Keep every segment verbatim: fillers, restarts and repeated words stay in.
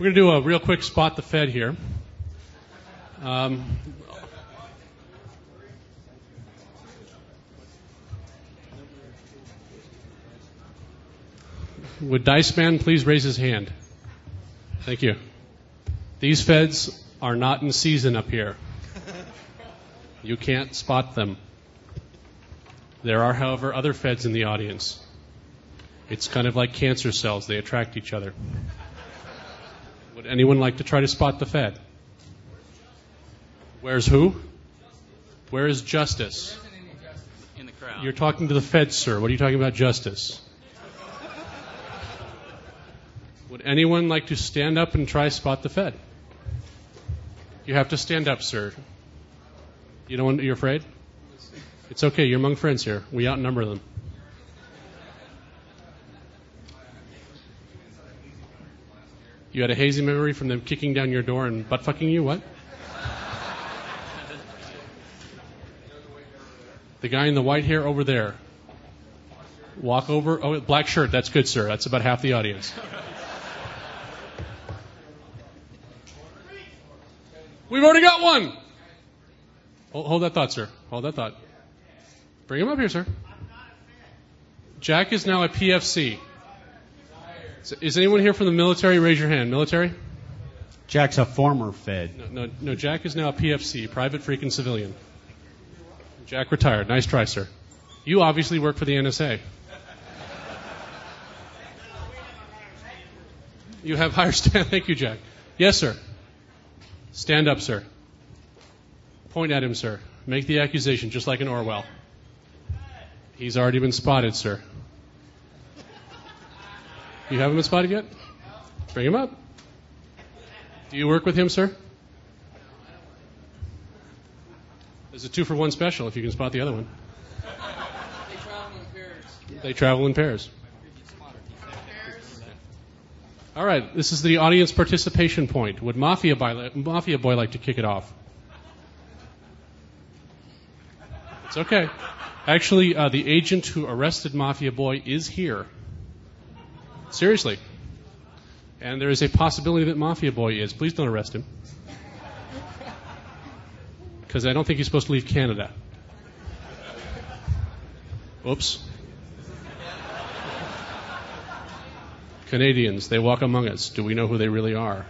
We're going to do a real quick spot the Fed here. Um, would Dice Man please raise his hand? Thank you. These Feds are not in season up here. You can't spot them. There are, however, other Feds in the audience. It's kind of like cancer cells. They attract each other. Would anyone like to try to spot the Fed? Where's who? Where is Justice? In the crowd. You're talking to the Fed, sir. What are you talking about, Justice? Would anyone like to stand up and try spot the Fed? You have to stand up, sir. You don't want, you're afraid? It's okay. You're among friends here. We outnumber them. You had a hazy memory from them kicking down your door and butt fucking you? What? The guy in the white hair over there. Walk over. Oh, black shirt. That's good, sir. That's about half the audience. We've already got one. Hold, hold that thought, sir. Hold that thought. Bring him up here, sir. Jack is now a P F C. Is anyone here from the military? Raise your hand. Military? Jack's a former Fed. No, no, no. Jack is now a P F C, private freaking civilian. Jack retired. Nice try, sir. You obviously work for the N S A. You have higher stand. Thank you, Jack. Yes, sir. Stand up, sir. Point at him, sir. Make the accusation, just like in Orwell. He's already been spotted, sir. You haven't been spotted yet? Bring him up. Do you work with him, sir? There's a two-for-one special if you can spot the other one. They travel in pairs. They travel in pairs. All right, this is the audience participation point. Would Mafia Boy, Mafia Boy like to kick it off? It's okay. Actually, uh, the agent who arrested Mafia Boy is here. Seriously. And there is a possibility that Mafia Boy is. Please don't arrest him. Because I don't think he's supposed to leave Canada. Oops. Canadians, they walk among us. Do we know who they really are?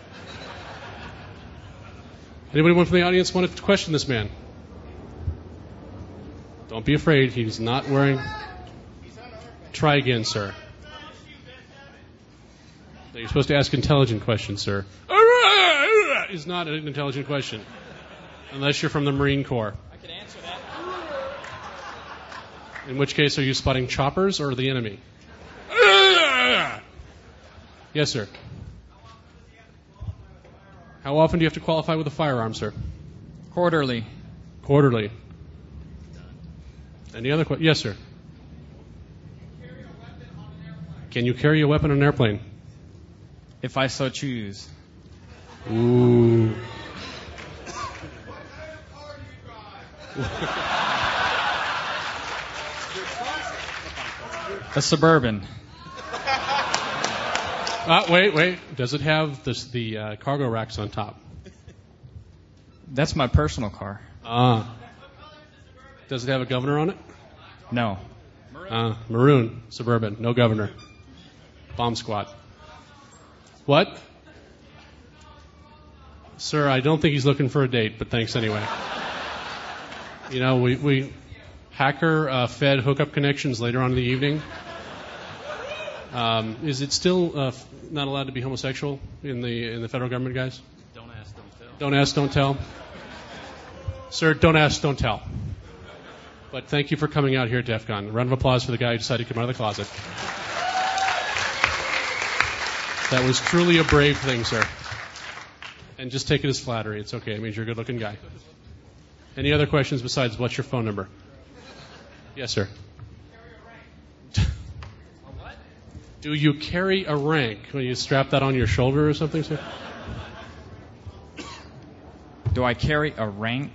Anybody from the audience want to question this man? Don't be afraid. He's not wearing... Try again, sir. You're supposed to ask intelligent questions, sir. Is not an intelligent question. Unless you're from the Marine Corps. I can answer that. In which case, are you spotting choppers or the enemy? Yes, sir. How often do you have to qualify with a firearm, sir? Quarterly. Quarterly. Any other questions? Yes, sir. Can you carry a weapon on an airplane? If I so choose. Ooh. A Suburban. Uh, wait, wait. Does it have this, the uh, cargo racks on top? That's my personal car. Ah. Does it have a governor on it? No. Uh, maroon. Suburban. No governor. Bomb squad. What? Sir, I don't think he's looking for a date, but thanks anyway. You know, we, we hacker uh, Fed hookup connections later on in the evening. Um, is it still uh, not allowed to be homosexual in the in the federal government, guys? Don't ask, don't tell. Don't ask, don't tell. Sir, don't ask, don't tell. But thank you for coming out here at DEF CON. A round of applause for the guy who decided to come out of the closet. That was truly a brave thing, sir. And just take it as flattery. It's okay. It means you're a good-looking guy. Any other questions besides what's your phone number? Yes, sir. Do you carry a rank? When you strap that on your shoulder or something, sir? Do I carry a rank?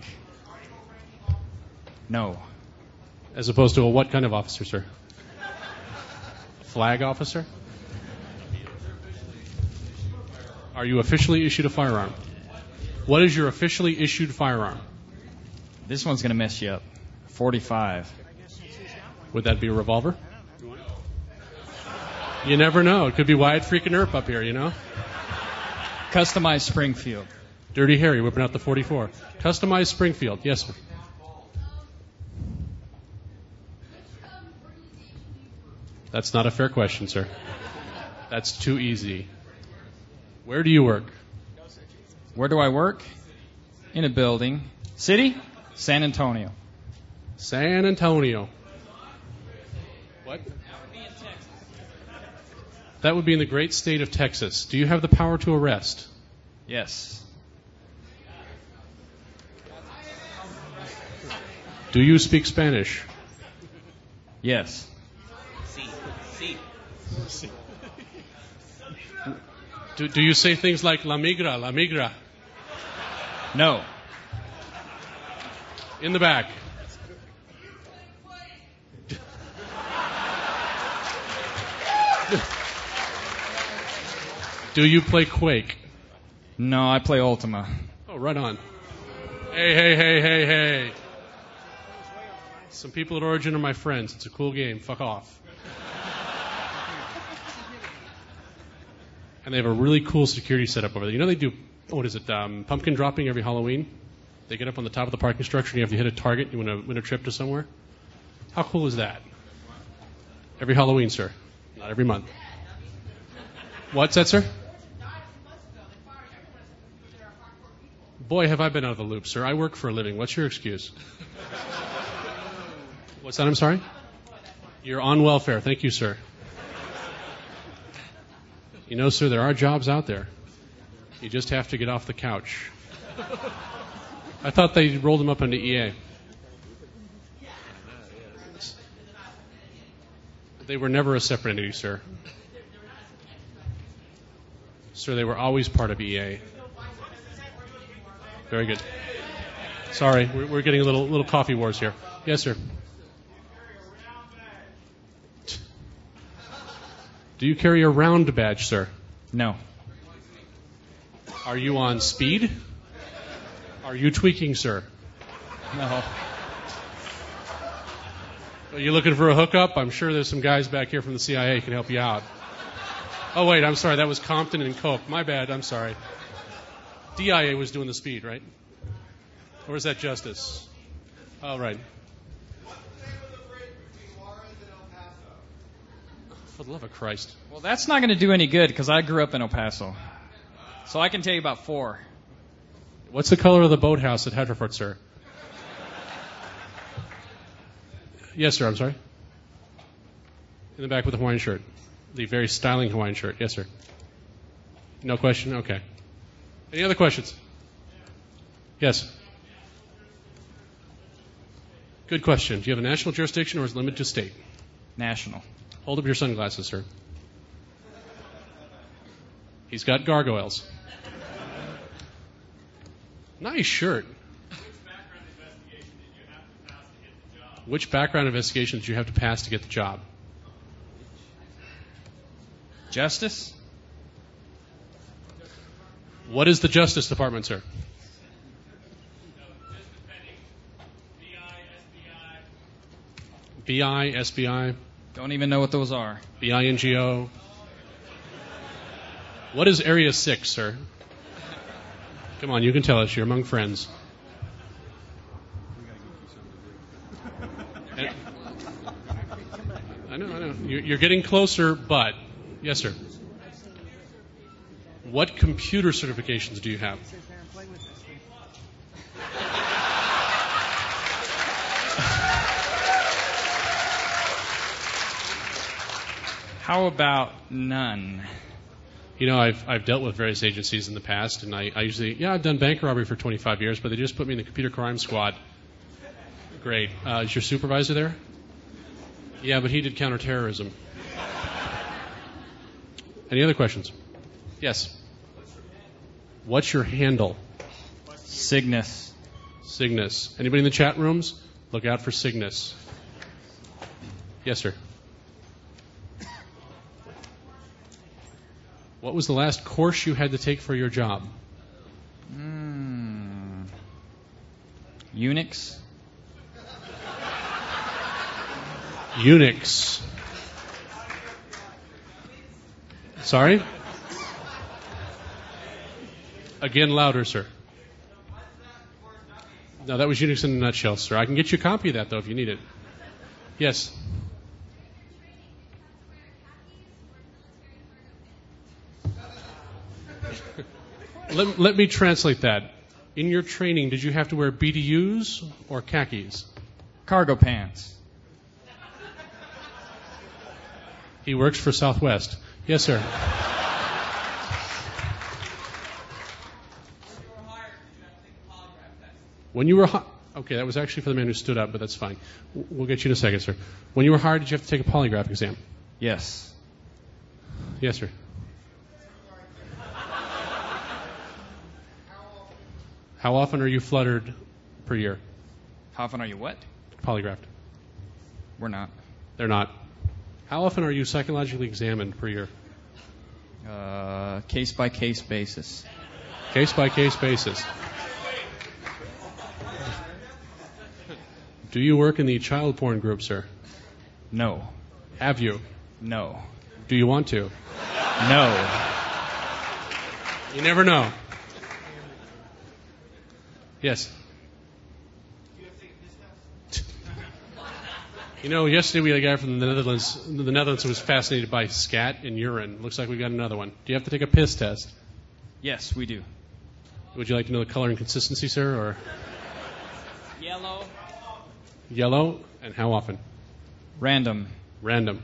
No. As opposed to a what kind of officer, sir? A flag officer? Are you officially issued a firearm? What is your officially issued firearm? This one's going to mess you up. forty-five. Would that be a revolver? You never know. It could be Wyatt freaking Earp up here, you know? Customized Springfield. Dirty Harry whipping out the forty-four. Customized Springfield. Yes, sir. That's not a fair question, sir. That's too easy. Where do you work? Where do I work? In a building. City? San Antonio. San Antonio. What? That would be in the great state of Texas. Do you have the power to arrest? Yes. Do you speak Spanish? Yes. Do, do you say things like la migra, la migra? No. In the back. Do you play Quake? No, I play Ultima. Oh, right on. Hey, hey, hey, hey, hey. Some people at Origin are my friends. It's a cool game. Fuck off. And they have a really cool security setup over there. You know they do, what is it, um, pumpkin dropping every Halloween? They get up on the top of the parking structure and you have to hit a target. You win a, win a trip to somewhere. How cool is that? Every Halloween, sir. Not every month. What's that, sir? Boy, have I been out of the loop, sir. I work for a living. What's your excuse? What's that? I'm sorry? You're on welfare. Thank you, sir. You know, sir, there are jobs out there. You just have to get off the couch. I thought they rolled them up into E A. They were never a separate entity, sir. Sir, they were always part of E A. Very good. Sorry, we're, we're getting a little little coffee wars here. Yes, sir. Do you carry a round badge, sir? No. Are you on speed? Are you tweaking, sir? No. Are you looking for a hookup? I'm sure there's some guys back here from the C I A who can help you out. Oh, wait, I'm sorry. That was Compton and Coke. My bad. I'm sorry. D I A was doing the speed, right? Or is that Justice? Oh, right. For the love of Christ. Well, that's not going to do any good because I grew up in El Paso. So I can tell you about four. What's the color of the boathouse at Hedgerford, sir? Yes, sir. I'm sorry. In the back with the Hawaiian shirt. The very styling Hawaiian shirt. Yes, sir. No question? Okay. Any other questions? Yes. Good question. Do you have a national jurisdiction or is it limited to state? National. Hold up your sunglasses, sir. He's got gargoyles. Nice shirt. Which background investigation did you have to pass to get the job? Justice? What is the Justice Department, sir? B I, S B I, Don't even know what those are. B I N G O. What is Area six, sir? Come on, you can tell us. You're among friends. And- I know, I know. You're, you're getting closer, but... Yes, sir. What computer certifications do you have? How about none? You know, I've I've dealt with various agencies in the past, and I, I usually, yeah, I've done bank robbery for twenty-five years, but they just put me in the computer crime squad. Great. Uh, is your supervisor there? Yeah, but he did counterterrorism. Any other questions? Yes. What's your handle? Cygnus. Cygnus. Anybody in the chat rooms? Look out for Cygnus. Yes, sir. What was the last course you had to take for your job? Mm. Unix. Unix. Sorry? Again, louder, sir. No, that was Unix in a nutshell, sir. I can get you a copy of that, though, if you need it. Yes. let, let me translate that. In your training, did you have to wear B D Us or khakis? Cargo pants. He works for Southwest. Yes, sir. When you were hired, okay, that was actually for the man who stood up, but that's fine. We'll get you in a second, sir. When you were hired, did you have to take a polygraph exam? Yes. Yes, sir. How often are you fluttered per year? How often are you what? Polygraphed. We're not. They're not. How often are you psychologically examined per year? Uh, case by case basis. Case by case basis. Do you work in the child porn group, sir? No. Have you? No. Do you want to? No. You never know. Yes. You know, yesterday we had a guy from the Netherlands, the Netherlands who was fascinated by scat and urine. Looks like we got another one. Do you have to take a piss test? Yes, we do. Would you like to know the color and consistency, sir, or Yellow. yellow? And how often? Random. Random.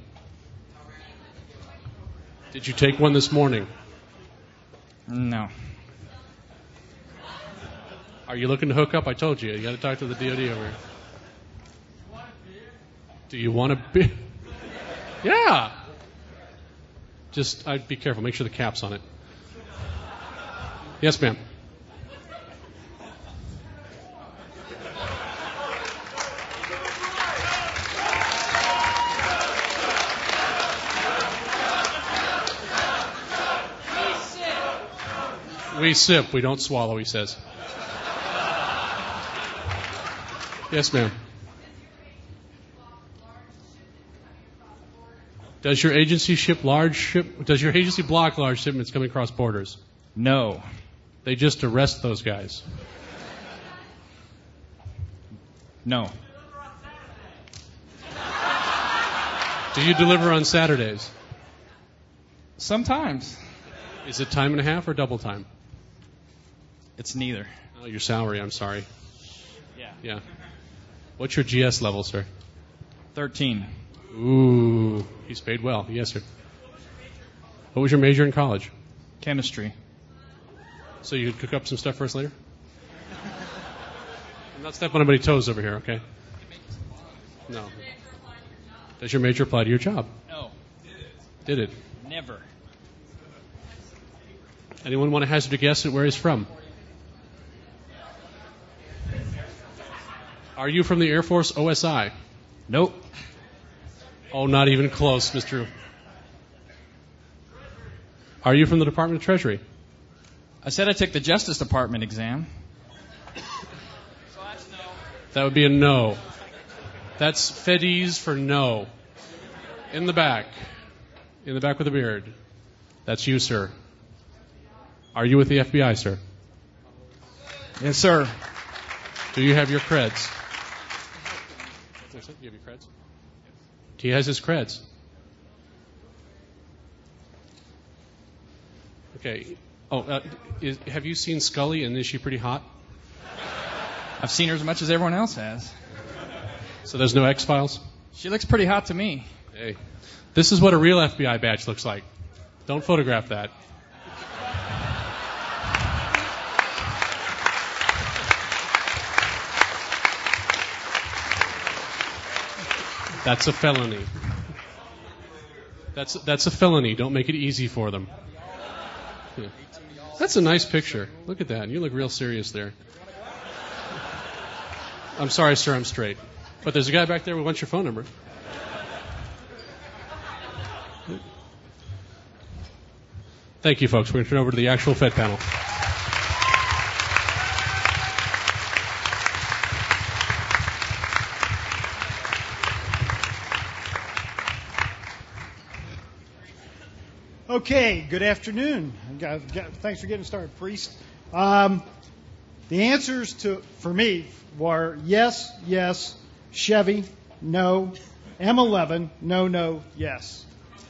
Did you take one this morning? No. Are you looking to hook up? I told you. You got to talk to the D O D over here. Do you want to be? Yeah. Just, I'd be careful. Make sure the cap's on it. Yes, ma'am. We sip. We don't swallow, he says. Yes, ma'am. Does your agency ship large ship? Does your agency block large shipments coming across borders? No. They just arrest those guys. No. Do you deliver on Saturdays? Sometimes. Is it time and a half or double time? It's neither. Oh, your salary, I'm sorry. Yeah. Yeah. What's your G S level, sir? Thirteen. Ooh, he's paid well. Yes, sir. What was your major in college? Chemistry. So you could cook up some stuff for us later? I'm not stepping on anybody's toes over here, okay? No. Does your major apply to your job? No. Did it? Never. Anyone want to hazard a guess at where he's from? Are you from the Air Force O S I? Nope. Oh, not even close, Mister Are you from the Department of Treasury? I said I took the Justice Department exam. That would be a no. That's FedEase for no. In the back. In the back with a beard. That's you, sir. Are you with the F B I, sir? Yes, sir. Do you have your creds? Do you have your creds? He has his creds. Okay. Oh, uh, is, have you seen Scully, and is she pretty hot? I've seen her as much as everyone else has. So there's no X-Files? She looks pretty hot to me. Hey. This is what a real F B I badge looks like. Don't photograph that. That's a felony. That's that's a felony. Don't make it easy for them. Yeah. That's a nice picture. Look at that. You look real serious there. I'm sorry, sir, I'm straight. But there's a guy back there who wants your phone number. Thank you, folks. We're going to turn over to the actual Fed panel. Okay, good afternoon. Thanks for getting started, Priest. Um, the answers to for me were yes, yes, Chevy, no, M eleven, no, no, yes.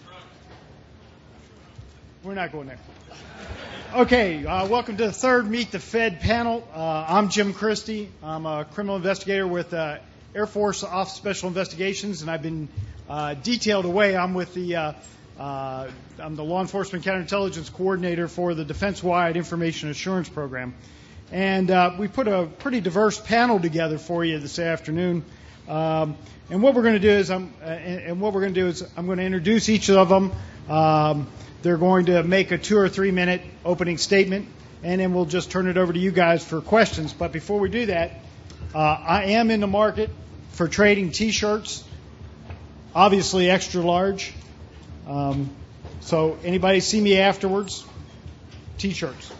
We're not going there. Okay, uh, welcome to the third Meet the Fed panel. Uh, I'm Jim Christie. I'm a criminal investigator with uh, Air Force Office of Special Investigations, and I've been uh, detailed away. I'm with the uh, uh, I'm the Law Enforcement Counterintelligence Coordinator for the Defense-Wide Information Assurance Program, and uh, we put a pretty diverse panel together for you this afternoon. Um, and what we're going to do is, I'm, uh, and, and what we're going to do is, I'm going to introduce each of them. Um, They're going to make a two or three minute opening statement, and then we'll just turn it over to you guys for questions. But before we do that, uh, I am in the market for trading T-shirts, obviously extra large. Um, so anybody see me afterwards? T-shirts.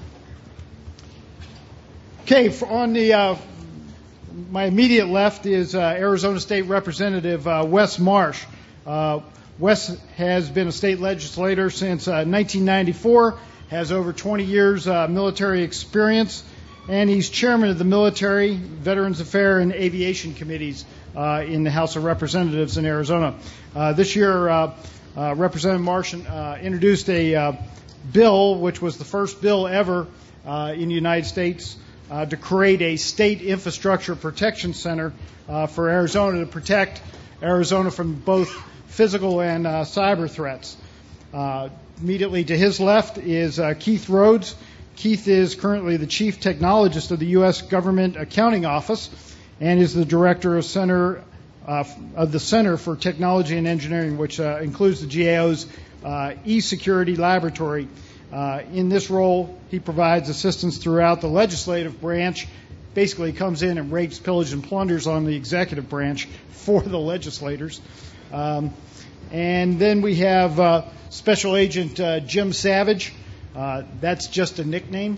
Okay, for on the uh, my immediate left is uh, Arizona State Representative uh, Wes Marsh. Uh, Wes has been a state legislator since uh, nineteen ninety-four, has over twenty years uh, military experience, and he's chairman of the Military, Veterans Affairs, and Aviation Committees uh, in the House of Representatives in Arizona. Uh, this year, uh, uh, Representative Marsh uh, introduced a uh, bill, which was the first bill ever uh, in the United States uh, to create a state infrastructure protection center uh, for Arizona to protect Arizona from both physical and uh, cyber threats. Uh, immediately to his left is uh, Keith Rhodes. Keith is currently the chief technologist of the U S Government Accounting Office and is the director of center uh, of the Center for Technology and Engineering, which uh, includes the G A O's uh, e-security laboratory. Uh, in this role, he provides assistance throughout the legislative branch. Basically, comes in and rapes, pillages, and plunders on the executive branch for the legislators. Um, and then we have uh, Special Agent uh, Jim Savage. Uh, that's just a nickname.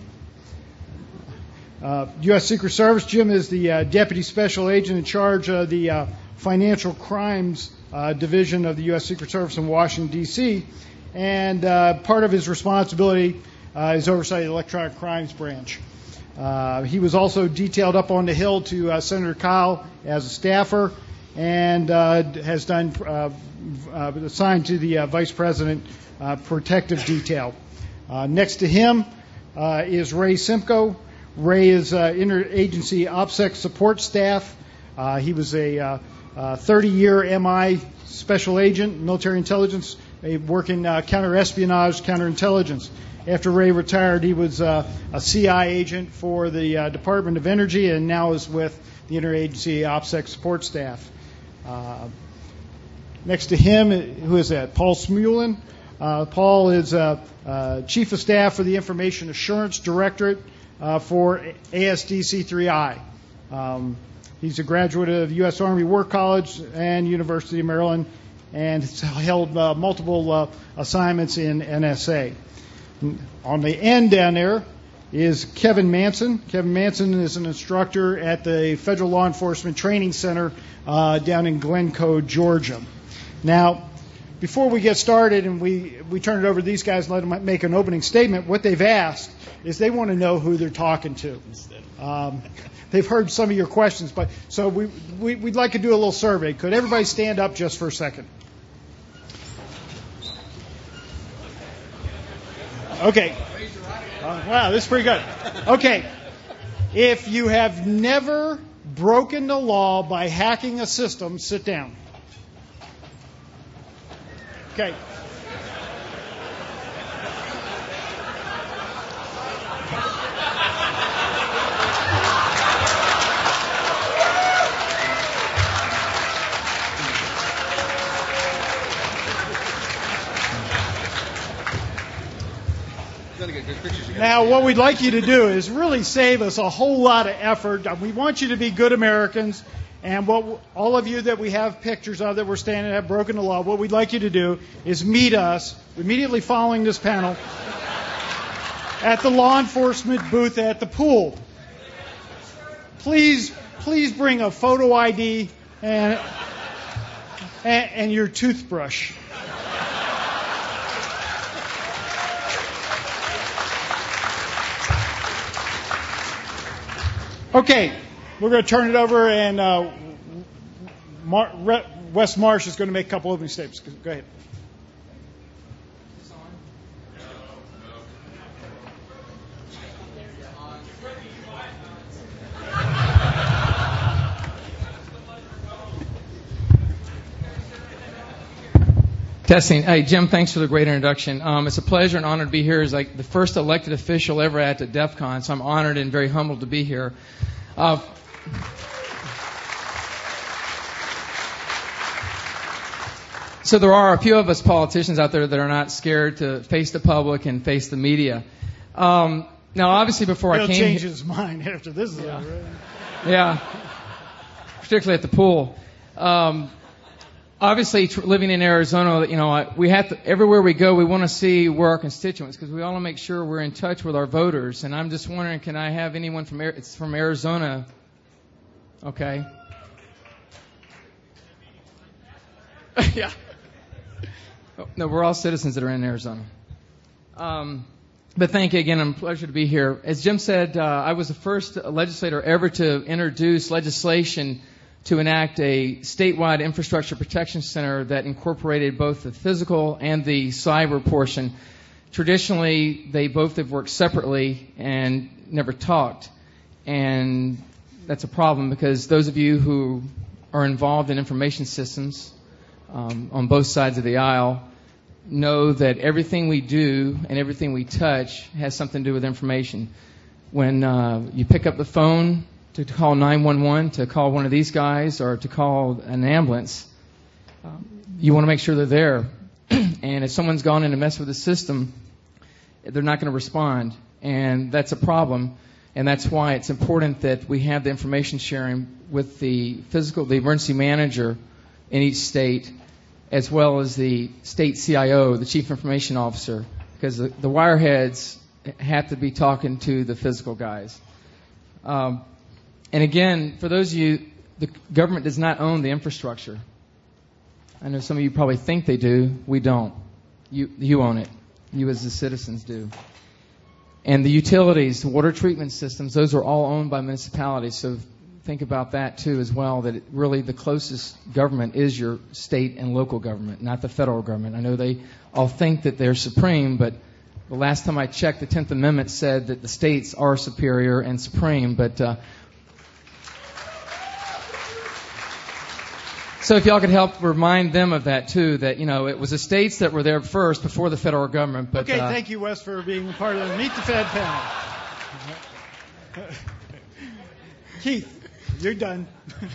Uh, U S Secret Service. Jim is the uh, Deputy Special Agent in charge of the uh, Financial Crimes uh, Division of the U S Secret Service in Washington, D C And uh, part of his responsibility uh, is oversight of the Electronic Crimes Branch. Uh, he was also detailed up on the Hill to uh, Senator Kyl as a staffer, and uh, has done uh, uh, assigned to the uh, Vice President uh, Protective Detail. Uh, next to him uh, is Ray Simcoe. Ray is uh, Interagency OPSEC Support Staff. Uh, he was a uh, uh, thirty-year M I Special Agent, Military Intelligence, uh, working uh, counter-espionage, counterintelligence. After Ray retired, he was uh, a C I agent for the uh, Department of Energy and now is with the Interagency OPSEC Support Staff. Uh, next to him, who is that? Paul Smulin. Uh, Paul is uh, uh, Chief of Staff for the Information Assurance Directorate uh, for A S D C three I. Um, he's a graduate of U S Army War College and University of Maryland, and has held uh, multiple uh, assignments in N S A. On the end down there is Kevin Manson. Kevin Manson is an instructor at the Federal Law Enforcement Training Center uh, down in Glencoe, Georgia. Now, before we get started and we, we turn it over to these guys and let them make an opening statement, what they've asked is they want to know who they're talking to. Um, they've heard some of your questions, but so we, we, we'd like to do a little survey. Could everybody stand up just for a second? Okay. Uh, wow, this is pretty good. Okay. If you have never broken the law by hacking a system, sit down. Okay. Now, what we'd like you to do is really save us a whole lot of effort. We want you to be good Americans, and what all of you that we have pictures of that we're standing at broken the law, what we'd like you to do is meet us immediately following this panel. at the law enforcement booth at the pool. Please, please bring a photo I D and and, and your toothbrush. Okay, we're going to turn it over, and uh, Mar- Re- Wes Marsh is going to make a couple opening statements. Go ahead. Testing. Hey, Jim, thanks for the great introduction. Um, it's a pleasure and honor to be here as like the first elected official ever at the DEF CON, so I'm honored and very humbled to be here. Uh, so there are a few of us politicians out there that are not scared to face the public and face the media. Um, now, obviously, before He'll I came change here, his mind after this is yeah. over. Yeah, particularly at the pool. Um, Obviously, tr- living in Arizona, you know, we have to, everywhere we go, we want to see where our constituents, because we want to make sure we're in touch with our voters. And I'm just wondering, can I have anyone from it's from Arizona? Okay. Yeah. Oh, no, we're all citizens that are in Arizona. Um, but thank you again. I'm a pleasure to be here. As Jim said, uh, I was the first legislator ever to introduce legislation to enact a statewide infrastructure protection center that incorporated both the physical and the cyber portion. Traditionally, they both have worked separately and never talked. And that's a problem because those of you who are involved in information systems um, on both sides of the aisle know that everything we do and everything we touch has something to do with information. When uh, you pick up the phone to call nine one one, to call one of these guys, or to call an ambulance, um, you want to make sure they're there. And if someone's gone in to mess with the system, they're not going to respond. And that's a problem. And that's why it's important that we have the information sharing with the physical, the emergency manager in each state, as well as the state C I O, the chief information officer, because the, the wireheads have to be talking to the physical guys. Um, And again, for those of you, the government does not own the infrastructure. I know some of you probably think they do. We don't. You, you own it. You as the citizens do. And the utilities, the water treatment systems, those are all owned by municipalities. So think about that too as well, that it really the closest government is your state and local government, not the federal government. I know they all think that they're supreme, but the last time I checked, the tenth Amendment said that the states are superior and supreme, but uh, so if y'all could help remind them of that, too, that, you know, it was the states that were there first before the federal government. But, okay, uh, thank you, Wes, for being a part of the Meet the Fed panel. Keith, you're done.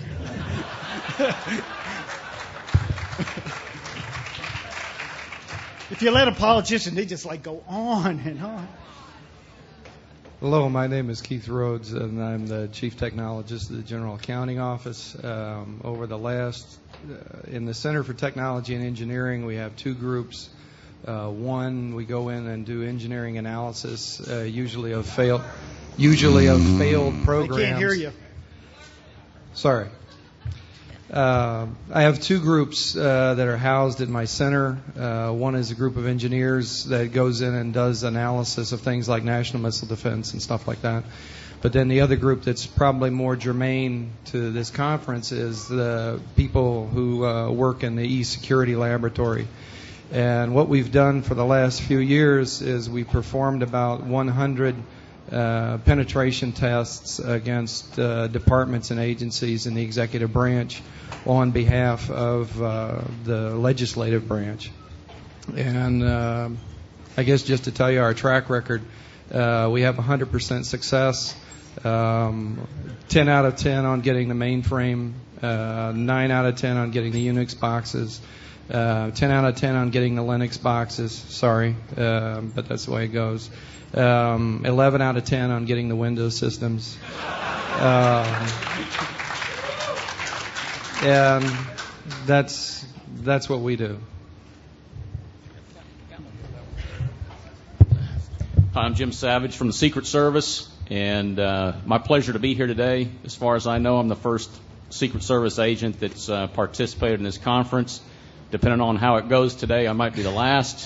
If you let a politician, they just, like, go on and on. Hello, my name is Keith Rhodes, and I'm the Chief Technologist of the General Accounting Office. Um, over the last, uh, in the Center for Technology and Engineering, we have two groups. Uh, one, we go in and do engineering analysis, uh, usually of failed, usually of failed programs. I can't hear you. Sorry. Uh, I have two groups uh, that are housed in my center. Uh, one is a group of engineers that goes in and does analysis of things like national missile defense and stuff like that. But then the other group that's probably more germane to this conference is the people who uh, work in the e-security laboratory. And what we've done for the last few years is we performed about one hundred uh, penetration tests against uh, departments and agencies in the executive branch on behalf of uh, the legislative branch. And uh, I guess just to tell you our track record, uh, we have one hundred percent success, um, ten out of ten on getting the mainframe, uh, nine out of ten on getting the Unix boxes, uh, ten out of ten on getting the Linux boxes, sorry, uh, but that's the way it goes, um, eleven out of ten on getting the Windows systems. Um, and that's that's what we do. I'm Jim Savage from the Secret Service, and uh, my pleasure to be here today. As far as I know, I'm the first Secret Service agent that's uh, participated in this conference. Depending on how it goes today, I might be the last.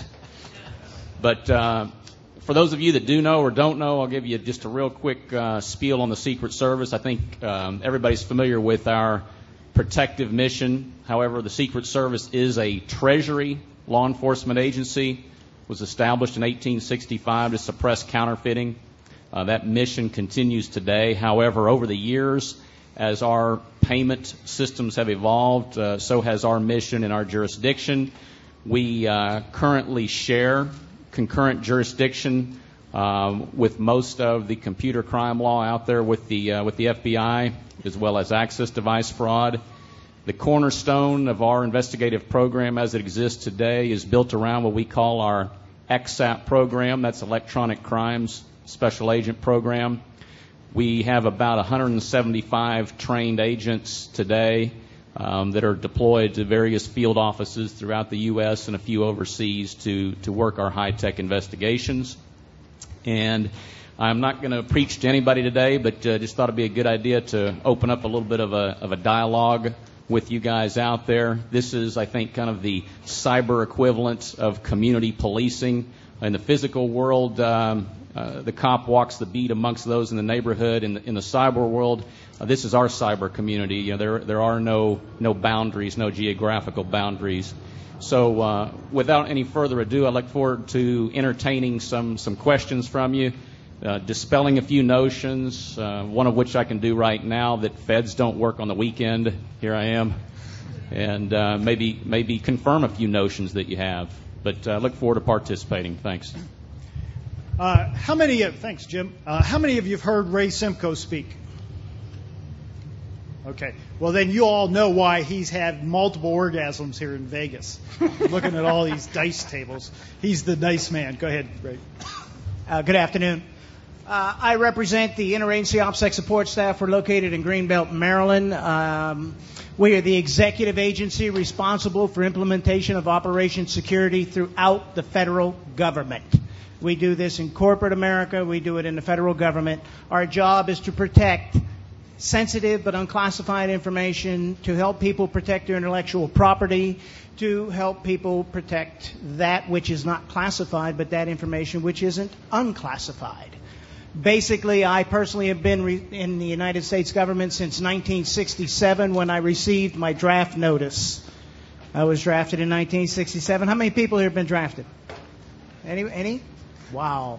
But uh, for those of you that do know or don't know, I'll give you just a real quick uh, spiel on the Secret Service. I think um, everybody's familiar with our protective mission. However, the Secret Service is a Treasury law enforcement agency. Was established in eighteen sixty-five to suppress counterfeiting. Uh, that mission continues today. However, over the years, as our payment systems have evolved, uh, so has our mission and our jurisdiction. We uh, currently share concurrent jurisdiction um, with most of the computer crime law out there with the uh, with the F B I, as well as access device fraud. The cornerstone of our investigative program as it exists today is built around what we call our X A P program. That's Electronic Crimes Special Agent Program. We have about one hundred seventy-five trained agents today um, that are deployed to various field offices throughout the U S and a few overseas to, to work our high-tech investigations. And I'm not going to preach to anybody today, but uh, just thought it'd be a good idea to open up a little bit of a, of a dialogue with you guys out there. This is, I think, kind of the cyber equivalent of community policing. In the physical world, um, uh, the cop walks the beat amongst those in the neighborhood. In the, in the cyber world, uh, this is our cyber community. You know, there there are no no boundaries, no geographical boundaries. So, uh, without any further ado, I look forward to entertaining some some questions from you. Uh, dispelling a few notions, uh, one of which I can do right now, that feds don't work on the weekend. Here I am. And uh, maybe maybe confirm a few notions that you have. But I uh, look forward to participating. Thanks. Uh, how many of, thanks, Jim. Uh, how many of you have heard Ray Simcoe speak? Okay. Well, then you all know why he's had multiple orgasms here in Vegas. Looking at all these dice tables. He's the nice man. Go ahead, Ray. Uh, good afternoon. Uh, I represent the Interagency OPSEC support staff. We're located in Greenbelt, Maryland. Um, we are the executive agency responsible for implementation of Operation Security throughout the federal government. We do this in corporate America. We do it in the federal government. Our job is to protect sensitive but unclassified information, to help people protect their intellectual property, to help people protect that which is not classified, but that information which isn't unclassified. Basically, I personally have been re- in the United States government since nineteen sixty-seven when I received my draft notice. I was drafted in nineteen sixty-seven. How many people here have been drafted? Any? Any? Wow.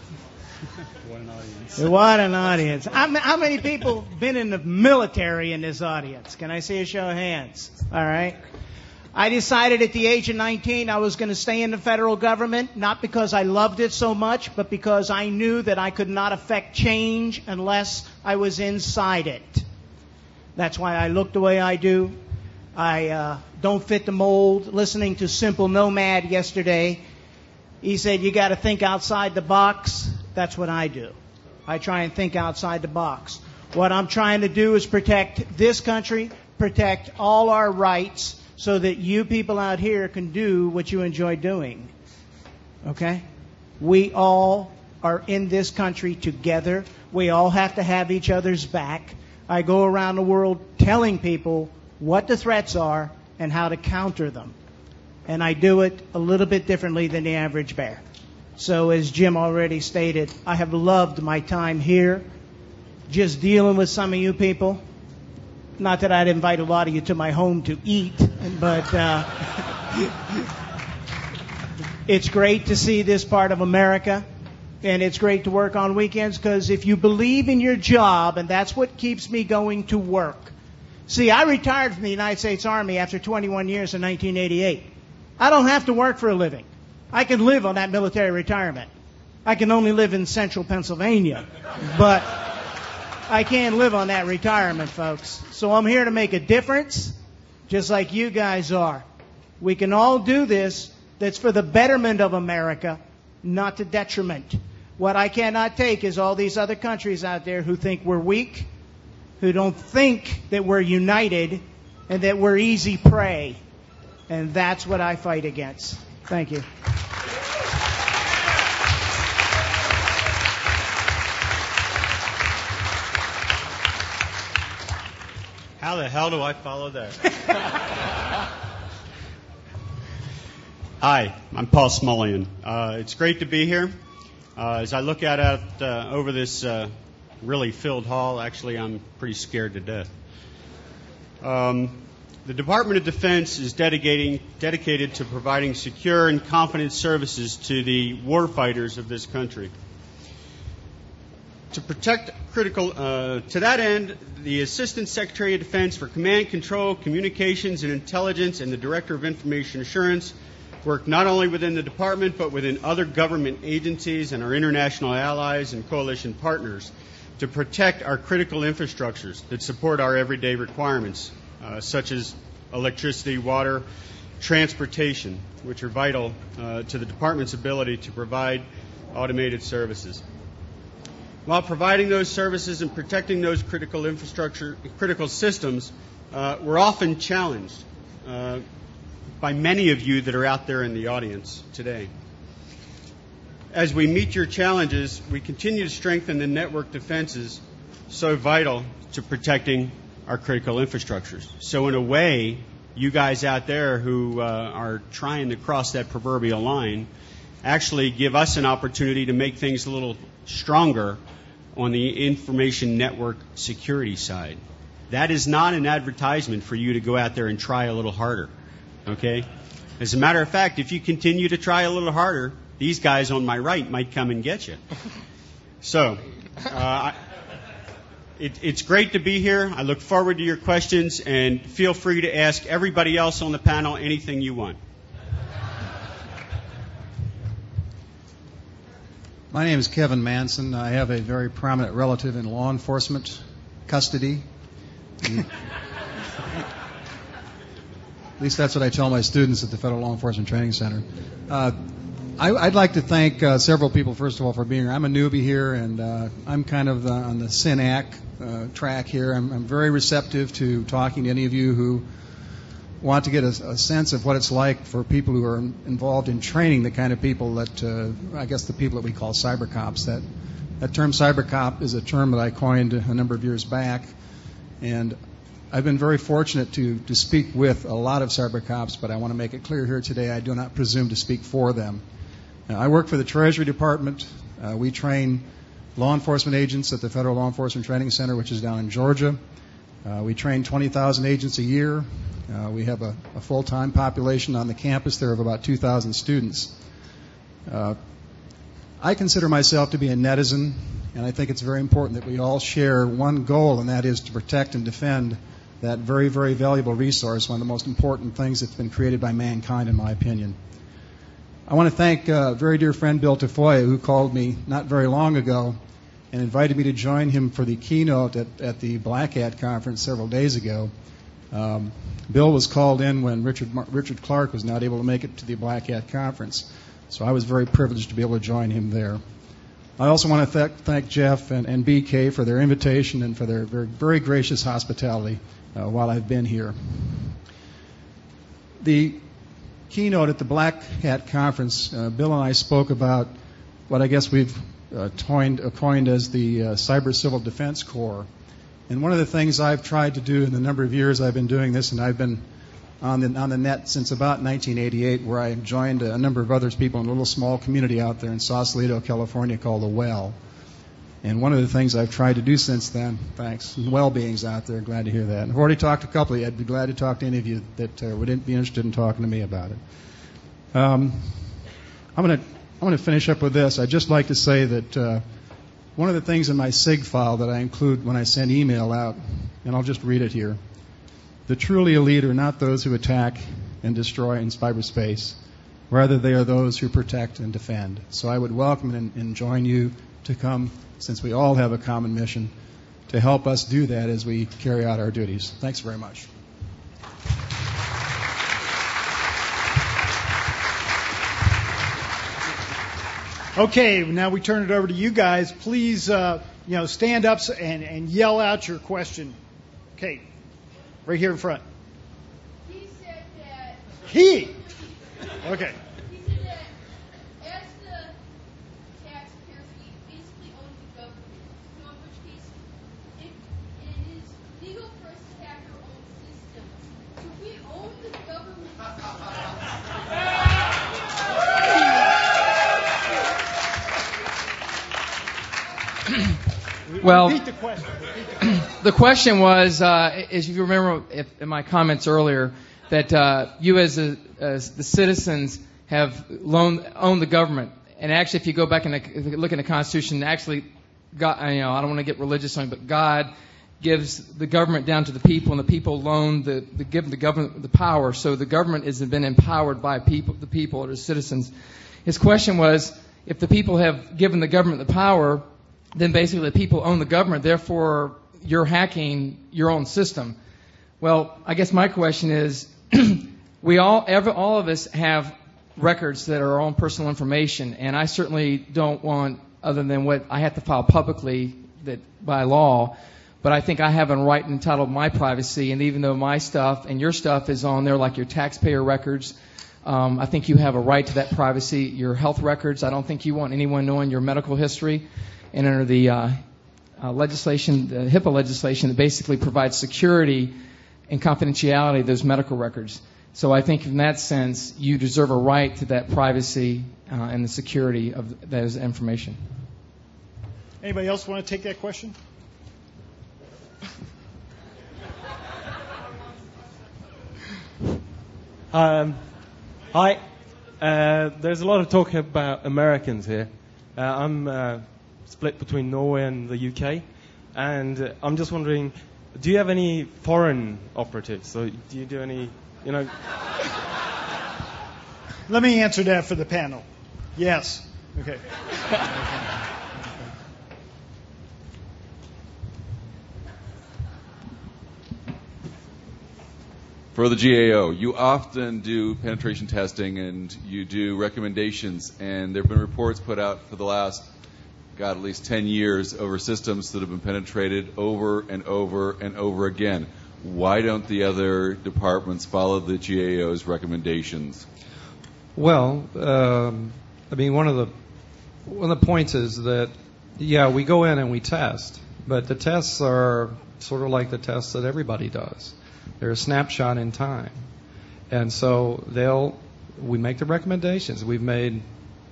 What an audience. What an audience. How, how many people have been in the military in this audience? Can I see a show of hands? All right. I decided at the age of nineteen I was going to stay in the federal government, not because I loved it so much, but because I knew that I could not affect change unless I was inside it. That's why I look the way I do. I uh, don't fit the mold. Listening to Simple Nomad yesterday, he said, you got to think outside the box. That's what I do. I try and think outside the box. What I'm trying to do is protect this country, protect all our rights, so that you people out here can do what you enjoy doing. Okay? We all are in this country together. We all have to have each other's back. I go around the world telling people what the threats are and how to counter them. And I do it a little bit differently than the average bear. So as Jim already stated, I have loved my time here, just dealing with some of you people. Not that I'd invite a lot of you to my home to eat, but uh, it's great to see this part of America, and it's great to work on weekends, because if you believe in your job, and that's what keeps me going to work. See, I retired from the United States Army after twenty-one years in nineteen eighty-eight. I don't have to work for a living. I can live on that military retirement. I can only live in central Pennsylvania, but I can't live on that retirement, folks. So I'm here to make a difference, just like you guys are. We can all do this. That's for the betterment of America, not the detriment. What I cannot take is all these other countries out there who think we're weak, who don't think that we're united, and that we're easy prey. And that's what I fight against. Thank you. How the hell do I follow that? Hi, I'm Paul Smullian. Uh, it's great to be here. Uh, as I look out at, uh, over this uh, really filled hall, actually, I'm pretty scared to death. Um, the Department of Defense is dedicating, dedicated to providing secure and confident services to the warfighters of this country. To protect critical, uh, to that end, the Assistant Secretary of Defense for Command, Control, Communications, and Intelligence and the Director of Information Assurance work not only within the department but within other government agencies and our international allies and coalition partners to protect our critical infrastructures that support our everyday requirements, uh, such as electricity, water, transportation, which are vital uh, to the department's ability to provide automated services. While providing those services and protecting those critical infrastructure, critical systems, uh, we're often challenged uh, by many of you that are out there in the audience today. As we meet your challenges, we continue to strengthen the network defenses so vital to protecting our critical infrastructures. So in a way, you guys out there who uh, are trying to cross that proverbial line actually give us an opportunity to make things a little stronger on the information network security side. That is not an advertisement for you to go out there and try a little harder, okay? As a matter of fact, if you continue to try a little harder, these guys on my right might come and get you. So, uh, it, it's great to be here. I look forward to your questions, and feel free to ask everybody else on the panel anything you want. My name is Kevin Manson. I have a very prominent relative in law enforcement custody. At least that's what I tell my students at the Federal Law Enforcement Training Center. Uh, I, I'd like to thank uh, several people, first of all, for being here. I'm a newbie here, and uh, I'm kind of the, on the S Y N A C uh, track here. I'm, I'm very receptive to talking to any of you who want to get a, a sense of what it's like for people who are involved in training the kind of people that, uh, I guess the people that we call cyber cops. That, that term cyber cop is a term that I coined a number of years back, and I've been very fortunate to, to speak with a lot of cyber cops, but I want to make it clear here today I do not presume to speak for them. Now, I work for the Treasury Department. Uh, we train law enforcement agents at the Federal Law Enforcement Training Center, which is down in Georgia. Uh, we train twenty thousand agents a year. Uh, we have a, a full-time population on the campus there of about two thousand students. Uh, I consider myself to be a netizen, and I think it's very important that we all share one goal, and that is to protect and defend that very, very valuable resource, one of the most important things that's been created by mankind, in my opinion. I want to thank a uh, very dear friend Bill Tafoya, who called me not very long ago and invited me to join him for the keynote at, at the Black Hat conference several days ago. Um, Bill was called in when Richard Richard Clark was not able to make it to the Black Hat conference, so I was very privileged to be able to join him there. I also want to th- thank Jeff and, and B K for their invitation and for their very, very gracious hospitality uh, while I've been here. The keynote at the Black Hat conference, uh, Bill and I spoke about what I guess we've uh, coined, uh, coined as the uh, Cyber Civil Defense Corps. And one of the things I've tried to do in the number of years I've been doing this, and I've been on the, on the net since about nineteen eighty-eight, where I joined a number of other people in a little small community out there in Sausalito, California called The Well. And one of the things I've tried to do since then, thanks, well-beings out there, glad to hear that. And I've already talked to a couple of you. I'd be glad to talk to any of you that uh, would be interested in talking to me about it. Um, I'm going to I'm going to finish up with this. I'd just like to say that uh, one of the things in my SIG file that I include when I send email out, and I'll just read it here, the truly elite are not those who attack and destroy in cyberspace. Rather, they are those who protect and defend. So I would welcome and, and join you to come, since we all have a common mission, to help us do that as we carry out our duties. Thanks very much. Okay, now we turn it over to you guys. Please, uh, you know, stand up and, and yell out your question. Okay, right here in front. He said that... He? Okay. He said that as the taxpayers, he basically owns the government. So in which case, if it is legal for a hacker Well, Repeat the question. Repeat the question. the question was, uh, if you remember if, in my comments earlier, that uh, you as, a, as the citizens have loaned, owned the government. And actually, if you go back and look in the Constitution, actually, God, you know, I don't want to get religious on it, but God gives the government down to the people, and the people loan the, the give the government the power. So the government has been empowered by people, the people or the citizens. His question was, if the people have given the government the power, then basically the people own the government. Therefore, you're hacking your own system. Well, I guess my question is, we all, every, all of us have records that are our own personal information, and I certainly don't want, other than what I have to file publicly that by law. But I think I have a right entitled to my privacy, and even though my stuff and your stuff is on there, like your taxpayer records, um, I think you have a right to that privacy. Your health records, I don't think you want anyone knowing your medical history. And under the uh, uh, legislation, the HIPAA legislation, that basically provides security and confidentiality of those medical records. So I think in that sense, you deserve a right to that privacy uh, and the security of those information. Anybody else want to take that question? Um, hi. Uh, there's a lot of talk about Americans here. Uh, I'm uh, split between Norway and the U K, and uh, I'm just wondering, do you have any foreign operatives? So do you do any, you know? Let me answer that for the panel. Yes. Okay. For the G A O, you often do penetration testing and you do recommendations, and there have been reports put out for the last, God, at least ten years over systems that have been penetrated over and over and over again. Why don't the other departments follow the G A O's recommendations? Well, um, I mean, one of the one of the points is that, yeah, we go in and we test, but the tests are sort of like the tests that everybody does. They're a snapshot in time. And so they'll, we make the recommendations. We've made,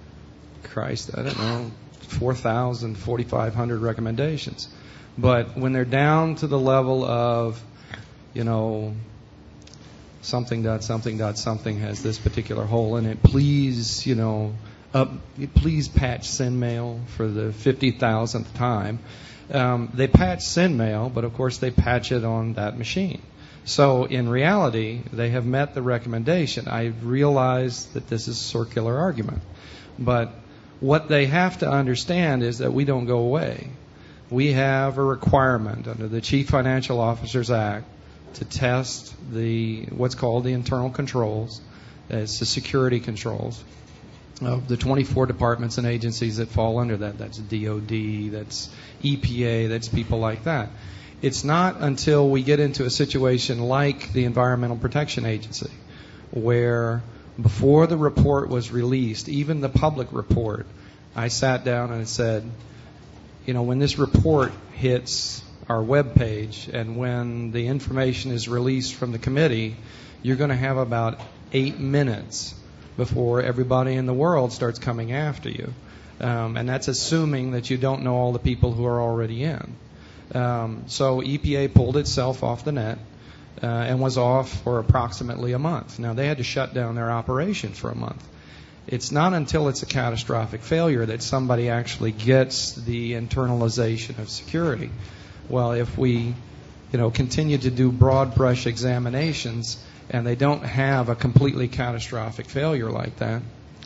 Christ, I don't know, four thousand, forty-five hundred recommendations. But when they're down to the level of, you know, something dot something dot something has this particular hole in it, please, you know, up, please patch SendMail for the fifty thousandth time. Um, they patch SendMail, but of course they patch it on that machine. So in reality, they have met the recommendation. I realize that this is a circular argument. But what they have to understand is that we don't go away. We have a requirement under the Chief Financial Officers Act to test the what's called the internal controls. It's the security controls of the twenty-four departments and agencies that fall under that. That's D O D, that's E P A, that's people like that. It's not until we get into a situation like the Environmental Protection Agency, where before the report was released, even the public report, I sat down and said, you know, when this report hits our web page and when the information is released from the committee, you're going to have about eight minutes before everybody in the world starts coming after you. Um, and that's assuming that you don't know all the people who are already in. Um, so E P A pulled itself off the net uh, and was off for approximately a month. Now, they had to shut down their operation for a month. It's not until it's a catastrophic failure that somebody actually gets the internalization of security. Well, if we, you know, continue to do broad brush examinations and they don't have a completely catastrophic failure like that,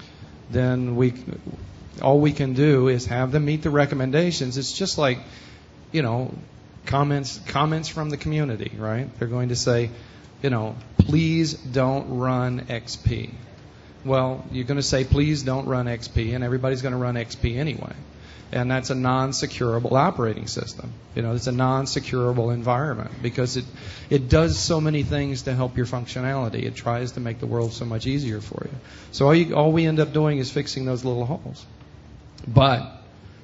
then we, all we can do is have them meet the recommendations. It's just like, you know, comments comments from the community, right? They're going to say, you know, please don't run X P. Well, you're going to say, please don't run X P, and everybody's going to run X P anyway. And that's a non-securable operating system. You know, it's a non-securable environment because it it does so many things to help your functionality. It tries to make the world so much easier for you. So all, you, all we end up doing is fixing those little holes. But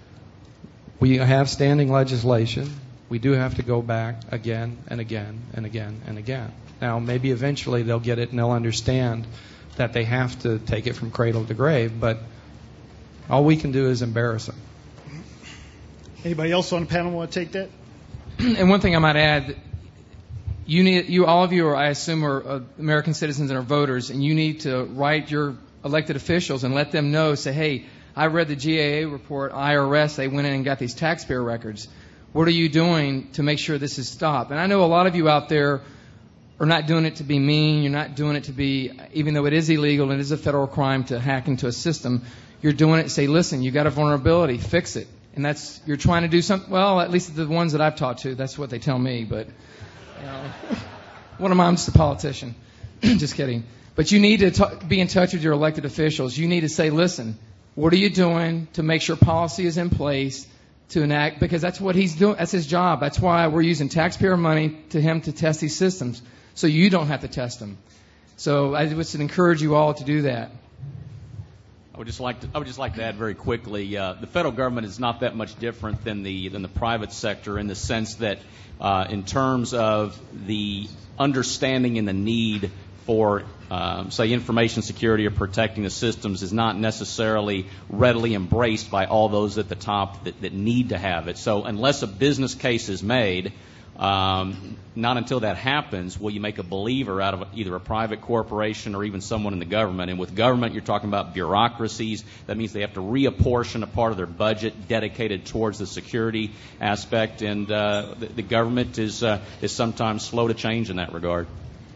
we have standing legislation. We do have to go back again and again and again and again. Now, maybe eventually they'll get it and they'll understand that they have to take it from cradle to grave, but all we can do is embarrass them. Anybody else on the panel want to take that? And one thing I might add, you need, you all of you are, I assume, are uh, American citizens and are voters, and you need to write your elected officials and let them know. Say, hey, I read the G A A report, I R S, they went in and got these taxpayer records. What are you doing to make sure this is stopped? And I know a lot of you out there are not doing it to be mean. You're not doing it to be, even though it is illegal and it is a federal crime to hack into a system, you're doing it to say, listen, you got a vulnerability, fix it. And that's, you're trying to do something, well, at least the ones that I've talked to, that's what they tell me, but, you know, what am I? I'm just a politician. Just kidding. But you need to t- be in touch with your elected officials. You need to say, listen, what are you doing to make sure policy is in place to enact, because that's what he's doing, that's his job. That's why we're using taxpayer money to him to test these systems, so you don't have to test them. So I would encourage you all to do that. I would just like to, I would just like to add very quickly, uh, the federal government is not that much different than the than the private sector in the sense that, uh, in terms of the understanding and the need for, um, say, information security or protecting the systems is not necessarily readily embraced by all those at the top that, that need to have it. So unless a business case is made, um, not until that happens will you make a believer out of either a private corporation or even someone in the government. And with government, you're talking about bureaucracies. That means they have to reapportion a part of their budget dedicated towards the security aspect. And uh, the, the government is uh, is sometimes slow to change in that regard.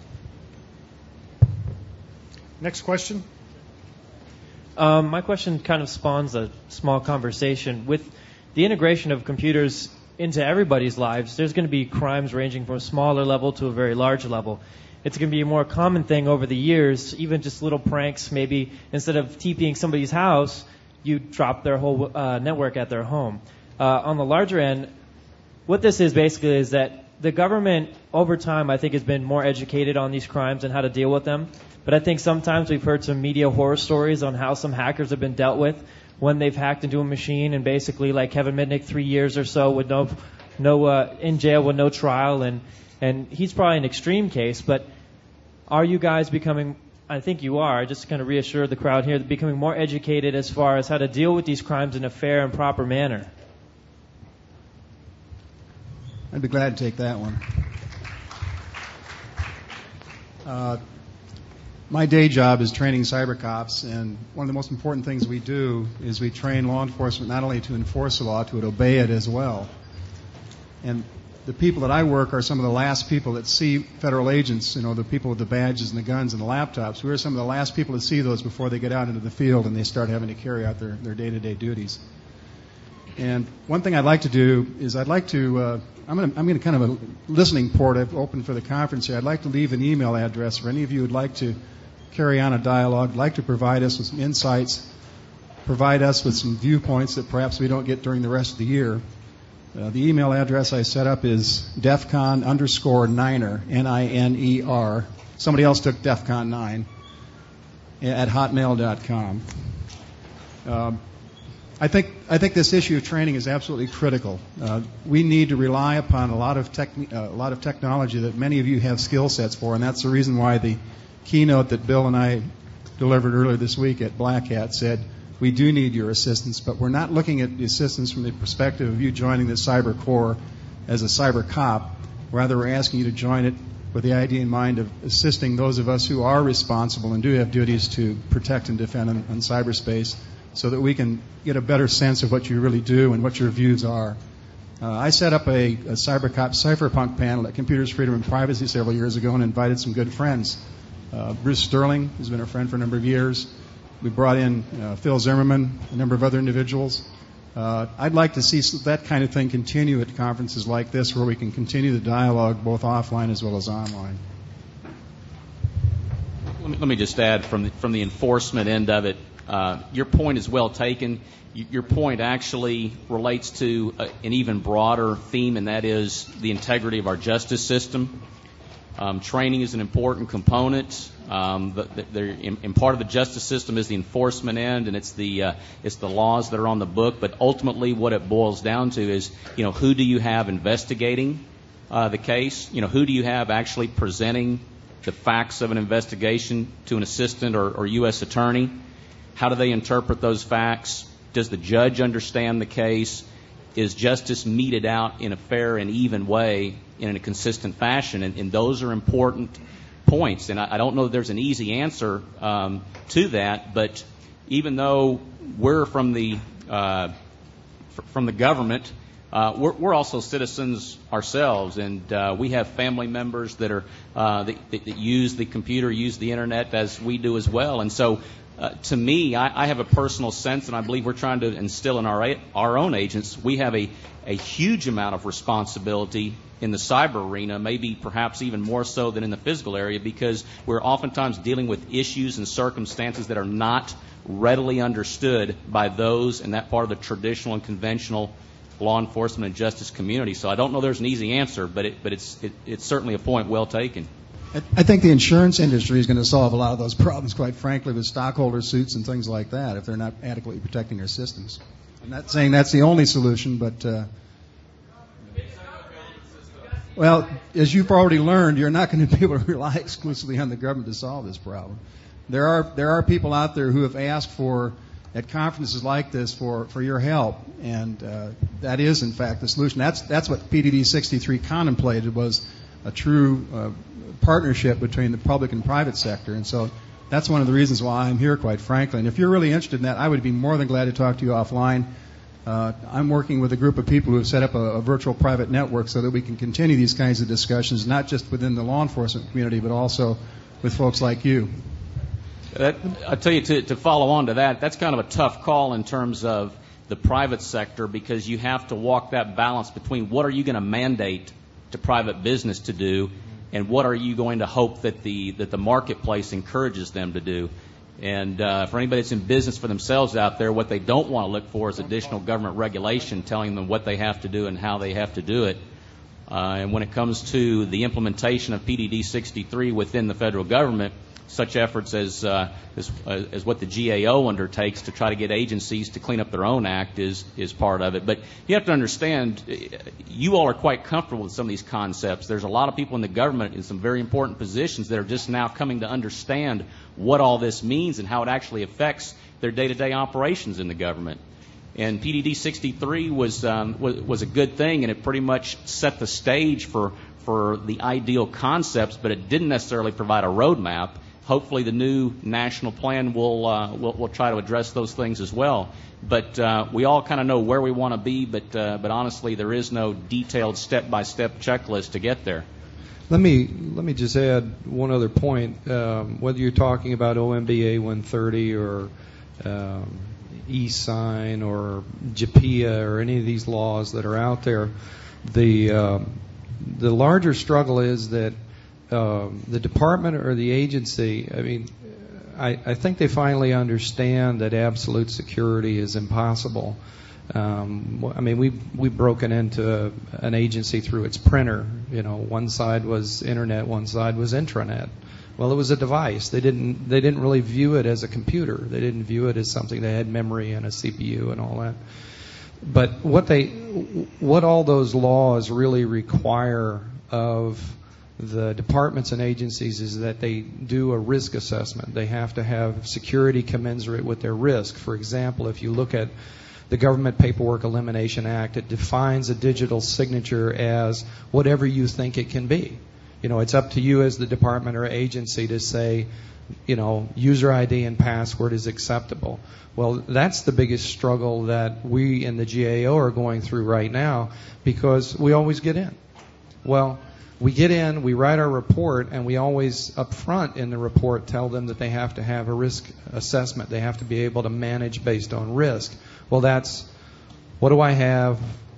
Next question. Um, my question kind of spawns a small conversation. With the integration of computers into everybody's lives, there's going to be crimes ranging from a smaller level to a very large level. It's going to be a more common thing over the years, even just little pranks. Maybe instead of TPing somebody's house, you drop their whole uh, network at their home. Uh, on the larger end, what this is basically is that the government, over time, I think, has been more educated on these crimes and how to deal with them. But I think sometimes we've heard some media horror stories on how some hackers have been dealt with when they've hacked into a machine, and basically, like Kevin Mitnick, three years or so with no, no uh, in jail with no trial, and and he's probably an extreme case. But are you guys becoming? I think you are. Just to kind of reassure the crowd here, becoming more educated as far as how to deal with these crimes in a fair and proper manner. I'd be glad to take that one. Uh, My day job is training cyber cops, and one of the most important things we do is we train law enforcement not only to enforce the law, to obey it as well. And the people that I work are some of the last people that see federal agents, you know, the people with the badges and the guns and the laptops. We're some of the last people to see those before they get out into the field and they start having to carry out their, their day-to-day duties. And one thing I'd like to do is I'd like to, uh, I'm going to I'm going to kind of a listening port open for the conference here. I'd like to leave an email address for any of you who would like to carry on a dialogue, like to provide us with some insights, provide us with some viewpoints that perhaps we don't get during the rest of the year. Uh, the email address I set up is defcon underscore niner, N I N E R. Somebody else took defcon nine, at hotmail dot com. Uh, I think I think this issue of training is absolutely critical. Uh, we need to rely upon a lot of techni- uh, a lot of technology that many of you have skill sets for, and that's the reason why the keynote that Bill and I delivered earlier this week at Black Hat said, we do need your assistance, but we're not looking at the assistance from the perspective of you joining the Cyber Corps as a cyber cop. Rather, we're asking you to join it with the idea in mind of assisting those of us who are responsible and do have duties to protect and defend in, in cyberspace so that we can get a better sense of what you really do and what your views are. Uh, I set up a, a CyberCop cypherpunk panel at Computers, Freedom, and Privacy several years ago and invited some good friends. Uh, Bruce Sterling has been a friend for a number of years. We brought in uh, Phil Zimmerman, a number of other individuals. Uh, I'd like to see that kind of thing continue at conferences like this where we can continue the dialogue both offline as well as online. Let me, let me just add from the, from the enforcement end of it, uh, your point is well taken. Y- your point actually relates to a, an even broader theme, and that is the integrity of our justice system. Um, training is an important component. Um, the, the, the, in, in part of the justice system is the enforcement end, and it's the uh, it's the laws that are on the book. But ultimately, what it boils down to is, you know, who do you have investigating uh, the case? You know, who do you have actually presenting the facts of an investigation to an assistant or, or U S attorney? How do they interpret those facts? Does the judge understand the case? is justice meted out in a fair and even way in a consistent fashion? And, and those are important points. And I, I don't know that there's an easy answer um, to that, but even though we're from the uh, f- from the government, uh, we're, we're also citizens ourselves, and uh, we have family members that are uh, that, that, that use the computer, use the internet as we do as well. And so, uh, to me, I, I have a personal sense, and I believe we're trying to instill in our our own agents. We have a a huge amount of responsibility in the cyber arena, maybe perhaps even more so than in the physical area, because we're oftentimes dealing with issues and circumstances that are not readily understood by those in that part of the traditional and conventional law enforcement and justice community. So I don't know there's an easy answer, but it, but it's it, it's certainly a point well taken. I think the insurance industry is going to solve a lot of those problems, quite frankly, with stockholder suits and things like that, if they're not adequately protecting their systems. I'm not saying that's the only solution, but uh, well, as you've already learned, you're not going to be able to rely exclusively on the government to solve this problem. There are there are people out there who have asked for, at conferences like this, for, for your help, and uh, that is, in fact, the solution. That's that's what P D D sixty-three contemplated, was a true uh, partnership between the public and private sector, and so that's one of the reasons why I'm here, quite frankly. And if you're really interested in that, I would be more than glad to talk to you offline. Uh, I'm working with a group of people who have set up a, a virtual private network so that we can continue these kinds of discussions, not just within the law enforcement community, but also with folks like you. That, I tell you, to, to follow on to that, that's kind of a tough call in terms of the private sector, because you have to walk that balance between what are you going to mandate to private business to do, and what are you going to hope that the that the marketplace encourages them to do. And uh, for anybody that's in business for themselves out there, what they don't want to look for is additional government regulation telling them what they have to do and how they have to do it. Uh, and when it comes to the implementation of P D D sixty-three within the federal government, such efforts as, uh, as uh, as what the G A O undertakes to try to get agencies to clean up their own act is is part of it. But you have to understand, you all are quite comfortable with some of these concepts. There's a lot of people in the government in some very important positions that are just now coming to understand what all this means and how it actually affects their day-to-day operations in the government. And P D D sixty-three was um, was, was a good thing, and it pretty much set the stage for for the ideal concepts, but it didn't necessarily provide a roadmap. Hopefully, the new national plan will, uh, will will try to address those things as well. But uh, we all kind of know where we want to be. But uh, but honestly, there is no detailed step-by-step checklist to get there. Let me let me just add one other point. Um, whether you're talking about O M B A one thirty or um, e-sign or J P A or any of these laws that are out there, the um, the larger struggle is that Um, the department or the agency, I mean, I, I think they finally understand that absolute security is impossible. Um, I mean, we we've broken into a, an agency through its printer. You know, one side was internet, one side was intranet. Well, it was a device. They didn't they didn't really view it as a computer. They didn't view it as something that had memory and a C P U and all that. But what they what all those laws really require of the departments and agencies is that they do a risk assessment. They have to have security commensurate with their risk. For example, if you look at the Government Paperwork Elimination Act, it defines a digital signature as whatever you think it can be. You know, it's up to you as the department or agency to say, you know, user I D and password is acceptable. Well, that's the biggest struggle that we in the G A O are going through right now, because we always get in. Well, we get in, we write our report, and we always up front in the report tell them that they have to have a risk assessment. They have to be able to manage based on risk. Well, that's, what do I have?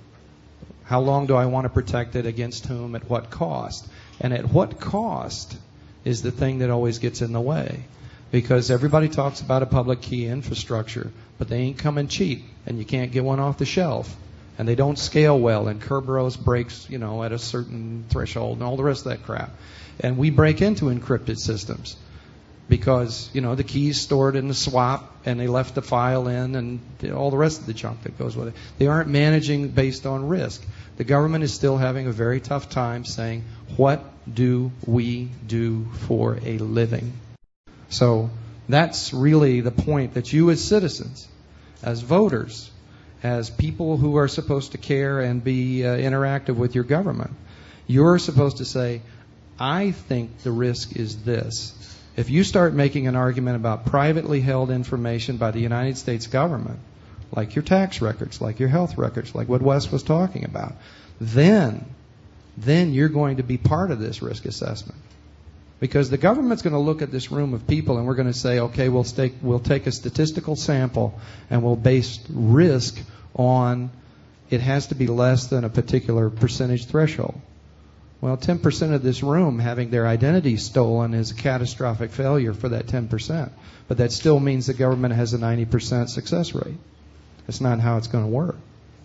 How long do I want to protect it? Against whom? At what cost? And at what cost is the thing that always gets in the way. Because everybody talks about a public key infrastructure, but they ain't coming cheap, and you can't get one off the shelf. And they don't scale well, and Kerberos breaks, you know, at a certain threshold, and all the rest of that crap. And we break into encrypted systems because, you know, the key's stored in the swap, and they left the file in, and all the rest of the junk that goes with it. They aren't managing based on risk. The government is still having a very tough time saying, what do we do for a living? So that's really the point, that you as citizens, as voters, as people who are supposed to care and be uh, interactive with your government. You're supposed to say, I think the risk is this. If you start making an argument about privately held information by the United States government, like your tax records, like your health records, like what Wes was talking about, then, then you're going to be part of this risk assessment. Because the government's going to look at this room of people and we're going to say, okay, we'll take, we'll take a statistical sample and we'll base risk on it has to be less than a particular percentage threshold. Well, ten percent of this room having their identity stolen is a catastrophic failure for that ten percent. But that still means the government has a ninety percent success rate. That's not how it's going to work.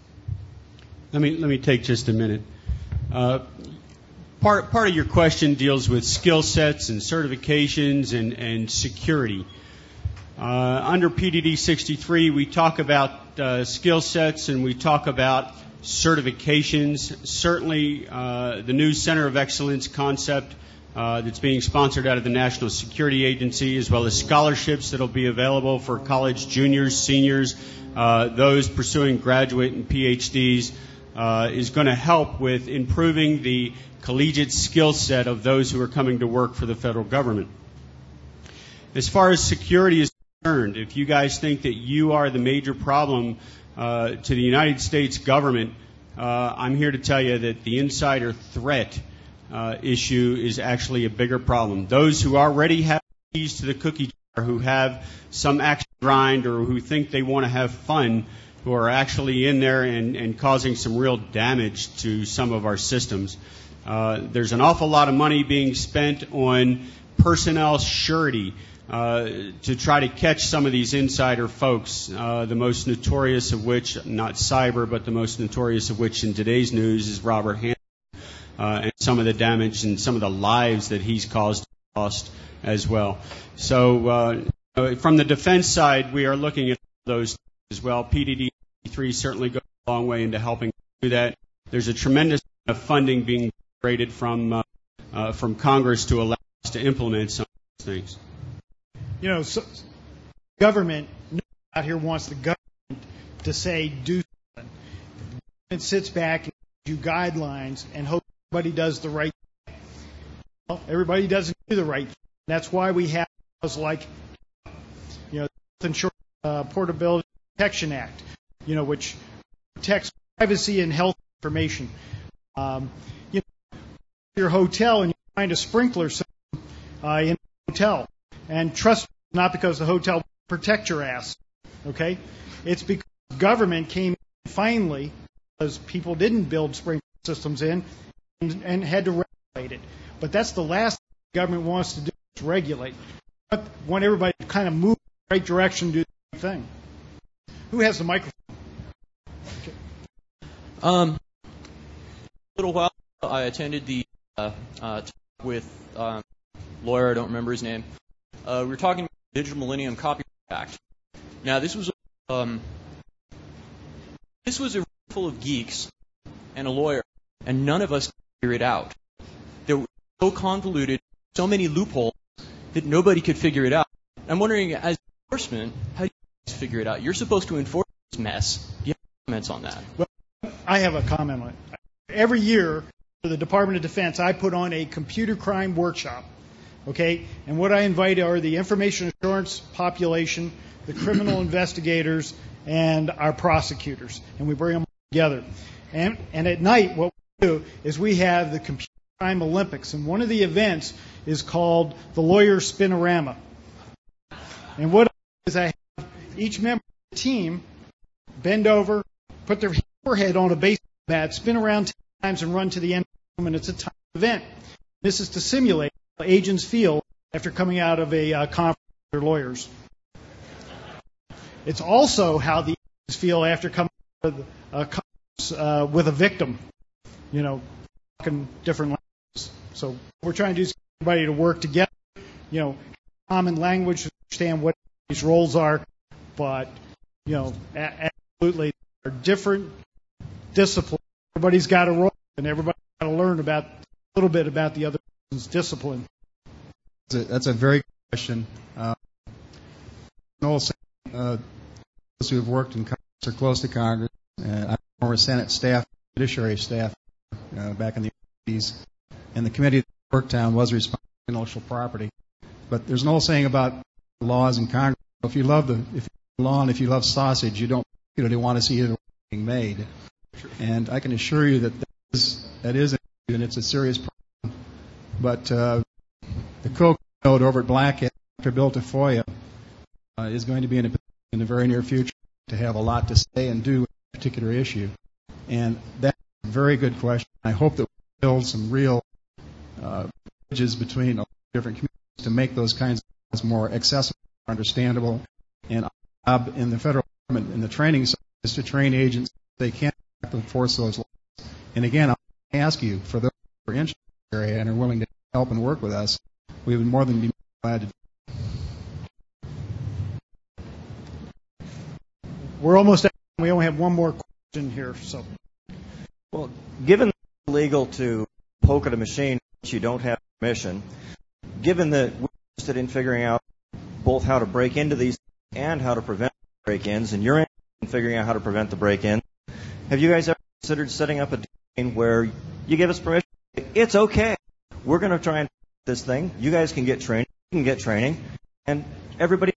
Let me, let me take just a minute. Uh, Part, part of your question deals with skill sets and certifications and, and security. Uh, under P D D sixty-three, we talk about uh, skill sets and we talk about certifications. Certainly, uh, the new Center of Excellence concept uh, that's being sponsored out of the National Security Agency, as well as scholarships that will be available for college juniors, seniors, uh, those pursuing graduate and P H Ds, uh, is going to help with improving the collegiate skill set of those who are coming to work for the federal government. As far as security is concerned, if you guys think that you are the major problem uh, to the United States government, uh, I'm here to tell you that the insider threat uh, issue is actually a bigger problem. Those who already have keys to the cookie jar, who have some axe to grind, or who think they want to have fun, who are actually in there and, and causing some real damage to some of our systems. Uh, there's an awful lot of money being spent on personnel surety uh, to try to catch some of these insider folks, uh, the most notorious of which, not cyber, but the most notorious of which in today's news is Robert Hanssen, uh, and some of the damage and some of the lives that he's caused lost as well. So uh, from the defense side, we are looking at those as well. P D D three certainly goes a long way into helping do that. There's a tremendous amount of funding being generated from uh, uh, from Congress to allow us to implement some of these things. You know, so, government out here wants the government to say do something. The government sits back and gives you guidelines and hopes everybody does the right thing. Well, everybody doesn't do the right thing. That's why we have laws like, you know, the Health Insurance uh, Portability Protection Act, you know, which protects privacy and health information. Um, you know, your hotel and you find a sprinkler system uh, in the hotel, and trust me, not because the hotel will protect your ass, okay? It's because the government came in finally because people didn't build sprinkler systems in and, and had to regulate it. But that's the last thing the government wants to do is regulate. But want everybody to kind of move in the right direction, do the right thing. Who has the microphone? Okay. Um, a little while ago, I attended the uh, uh, talk with um, lawyer, I don't remember his name. Uh, we were talking about the Digital Millennium Copyright Act. Now, this was um, this was a room full of geeks and a lawyer, and none of us could figure it out. They were so convoluted, so many loopholes that nobody could figure it out. I'm wondering, as enforcement, how do you guys figure it out? You're supposed to enforce this mess. Do you have comments on that? Well, I have a comment on it. Every year for the Department of Defense, I put on a computer crime workshop. Okay? And what I invite are the information assurance population, the criminal investigators, and our prosecutors. And we bring them together. And, and at night, what we do is we have the Computer Crime Olympics. And one of the events is called the Lawyer Spinorama. And what I do is I have each member of the team bend over, put their forehead on a baseball bat, spin around ten times, and run to the end of the room, and it's a time event. This is to simulate how agents feel after coming out of a uh, conference with their lawyers. It's also how the agents feel after coming out of a conference uh, with a victim, you know, talking different languages. So what we're trying to do is get everybody to work together, you know, common language, understand what these roles are, but, you know, a- absolutely, there are different disciplines. Everybody's got a role, and everybody's got to learn about a little bit about the other person's discipline. That's a, that's a very good question. Uh, Noel, uh, those who have worked in Congress or close to Congress Uh, I'm a former Senate staff, judiciary staff uh, back in the eighties, and the committee that I worked on was responsible for intellectual property. But there's an old saying about laws in Congress. If you love the if you love law and if you love sausage, you don't particularly want to see either being made. And I can assure you that that is, that is an issue, and it's a serious problem. But uh, the co-code over at Blackhead, Doctor Bill Tafoya, uh, is going to be in a in the very near future to have a lot to say and do on a particular issue. And that's a very good question. I hope that we build some real uh, bridges between all different communities to make those kinds of laws more accessible, understandable. And our job in the federal government, in the training side, is to train agents so they can enforce those laws. And again, I'll ask you, for those who are interested in this area and are willing to help and work with us, we would more than be glad to do. We're almost out. We only have one more question here. So, well, given it's illegal to poke at a machine which you don't have permission, given that we're interested in figuring out both how to break into these and how to prevent break-ins, and you're interested in figuring out how to prevent the break-in, have you guys ever considered setting up a domain where you give us permission? It's okay. We're going to try and this thing. You guys can get training. You can get training, and everybody.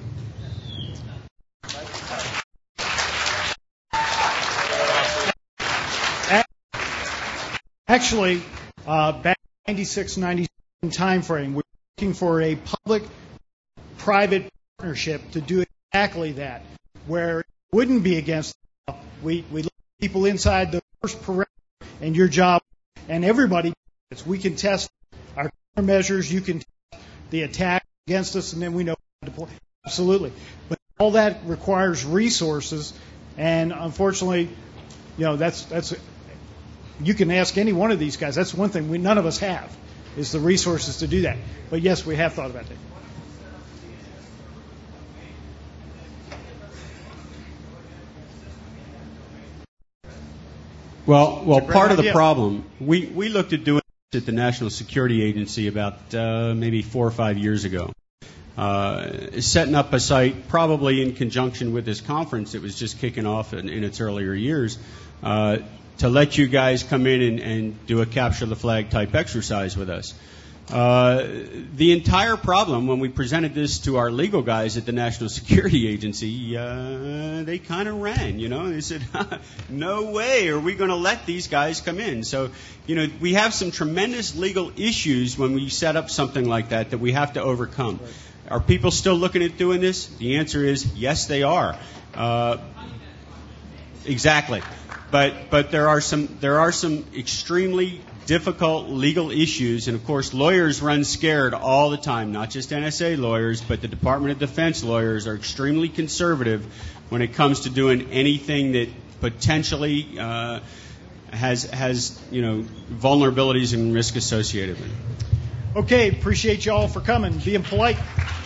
Actually, uh, back in ninety-six, ninety-seven time frame, we were looking for a public-private partnership to do exactly that, where it wouldn't be against the law. We, we let people inside the first perimeter, and your job, and everybody, we can test our countermeasures, you can test the attack against us, and then we know how to deploy. Absolutely. But all that requires resources, and unfortunately, you know, that's that's. You can ask any one of these guys. That's one thing we none of us have, is the resources to do that. But yes, we have thought about that. Well, well, part of the idea. problem, we, we looked at doing this at the National Security Agency about uh, maybe four or five years ago. Uh, setting up a site, probably in conjunction with this conference that was just kicking off in, in its earlier years, uh, to let you guys come in and, and do a capture the flag type exercise with us. Uh, the entire problem, when we presented this to our legal guys at the National Security Agency, uh, they kind of ran, you know. They said, no way are we going to let these guys come in. So, you know, we have some tremendous legal issues when we set up something like that that we have to overcome. Right. Are people still looking at doing this? The answer is yes, they are. Uh, exactly. But but there are some there are some extremely difficult legal issues, and of course lawyers run scared all the time. Not just N S A lawyers, but the Department of Defense lawyers are extremely conservative when it comes to doing anything that potentially uh, has has you know vulnerabilities and risk associated with it. Okay, appreciate you all for coming, being polite.